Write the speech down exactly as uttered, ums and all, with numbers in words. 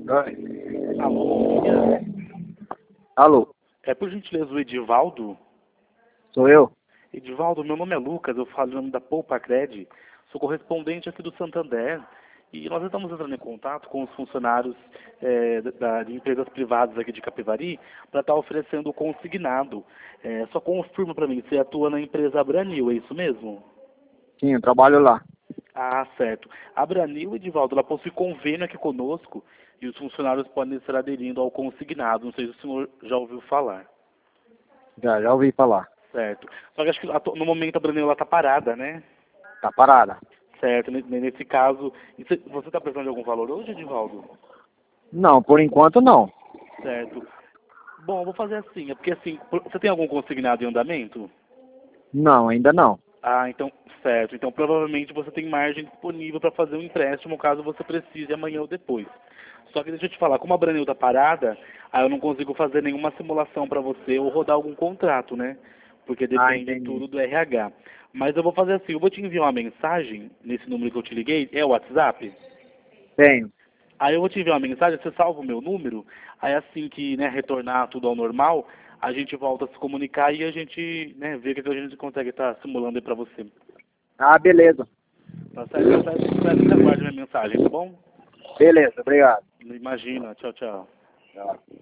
Oi. Alô, bom dia. Alô, É por gentileza o Edivaldo? sou eu? Edivaldo, meu nome é Lucas, eu falo em nome da Poupa Cred, sou correspondente aqui do Santander e nós estamos entrando em contato com os funcionários é, da, de empresas privadas aqui de Capivari para estar oferecendo o consignado. É, só confirma para mim, você atua na empresa Abranil, é isso mesmo? Sim, eu trabalho lá. Ah, certo. A Abranil, Edivaldo, ela possui convênio aqui conosco e os funcionários podem estar aderindo ao consignado. Não sei se o senhor já ouviu falar. Já, já ouvi falar. Certo. Só que acho que atu- no momento a Branila está parada, né? Tá parada? Certo. Ne- Nesse caso, e cê- você está precisando de algum valor hoje, Edivaldo? Não, por enquanto não. Certo. Bom, vou fazer assim. É porque assim, por- você tem algum consignado em andamento? Não, ainda não. Ah, então, certo. Então provavelmente você tem margem disponível para fazer um empréstimo caso você precise amanhã ou depois. Só que deixa eu te falar, como a Branil está parada, aí eu não consigo fazer nenhuma simulação para você ou rodar algum contrato, né? Porque Ah, depende entendi. tudo do R H. Mas eu vou fazer assim, eu vou te enviar uma mensagem nesse número que eu te liguei, é o WhatsApp? Tenho. Aí eu vou te enviar uma mensagem, você salva o meu número, aí assim que, né, retornar tudo ao normal, a gente volta a se comunicar e a gente, né, vê o que que a gente consegue estar simulando aí pra você. Ah, beleza. Tá certo? Tá certo? Espero que você aguarde minha mensagem, tá bom? Beleza, obrigado. Imagina. Tchau, tchau. Tchau.